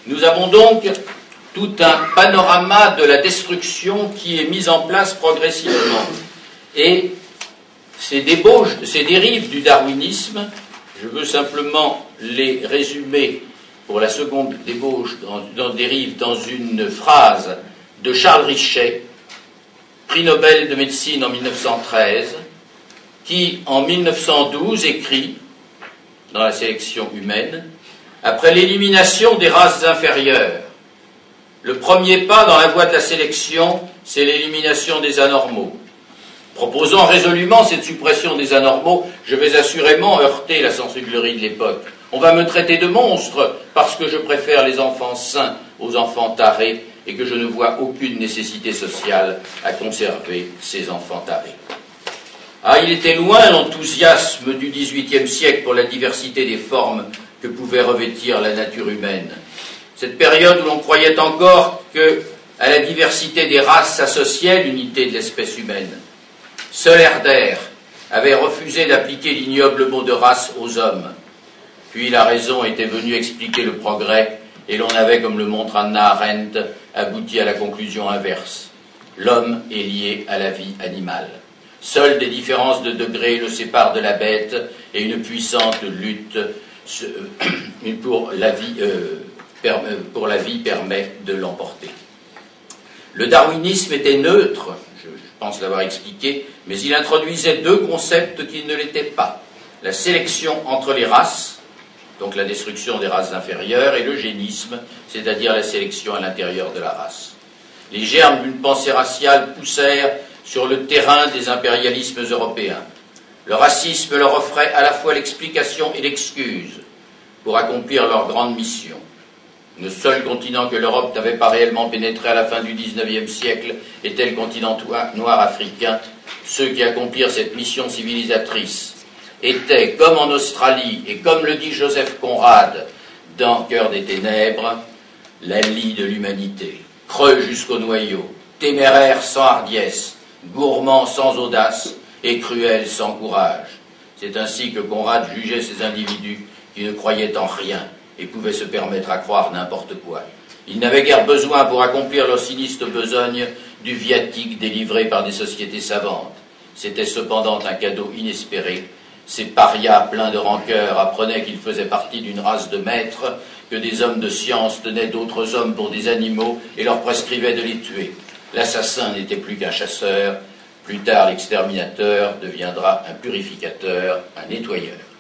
Nous avons donc tout un panorama de la destruction qui est mis en place progressivement. Et ces débauches, ces dérives du darwinisme, je veux simplement les résumer pour la seconde débauche, dérive dans une phrase de Charles Richet, prix Nobel de médecine en 1913, qui, en 1912, écrit, dans la sélection humaine, après l'élimination des races inférieures, le premier pas dans la voie de la sélection, c'est l'élimination des anormaux. Proposant résolument cette suppression des anormaux, je vais assurément heurter la sensiblerie de l'époque. On va me traiter de monstre parce que je préfère les enfants sains aux enfants tarés et que je ne vois aucune nécessité sociale à conserver ces enfants tarés. Ah, il était loin l'enthousiasme du XVIIIe siècle pour la diversité des formes que pouvait revêtir la nature humaine. Cette période où l'on croyait encore que, à la diversité des races s'associait l'unité de l'espèce humaine. Seul Herder avait refusé d'appliquer l'ignoble mot de race aux hommes. Puis la raison était venue expliquer le progrès, et l'on avait, comme le montre Hannah Arendt, abouti à la conclusion inverse. L'homme est lié à la vie animale. Seules des différences de degré le séparent de la bête, et une puissante lutte pour la vie permet de l'emporter. Le darwinisme était neutre, je pense l'avoir expliqué, mais il introduisait deux concepts qui ne l'étaient pas. La sélection entre les races, donc la destruction des races inférieures, et l'eugénisme, c'est-à-dire la sélection à l'intérieur de la race. Les germes d'une pensée raciale poussèrent sur le terrain des impérialismes européens. Le racisme leur offrait à la fois l'explication et l'excuse pour accomplir leur grande mission. Le seul continent que l'Europe n'avait pas réellement pénétré à la fin du XIXe siècle était le continent noir africain. Ceux qui accomplirent cette mission civilisatrice étaient, comme en Australie, et comme le dit Joseph Conrad dans Cœur des ténèbres, la lie de l'humanité, creux jusqu'au noyau, téméraire sans hardiesse, gourmand sans audace et cruel sans courage. C'est ainsi que Conrad jugeait ces individus qui ne croyaient en rien et pouvaient se permettre à croire n'importe quoi. Ils n'avaient guère besoin pour accomplir leur sinistre besogne du viatique délivré par des sociétés savantes. C'était cependant un cadeau inespéré. Ces parias pleins de rancœur apprenaient qu'ils faisaient partie d'une race de maîtres, que des hommes de science tenaient d'autres hommes pour des animaux et leur prescrivaient de les tuer. L'assassin n'était plus qu'un chasseur. Plus tard, l'exterminateur deviendra un purificateur, un nettoyeur.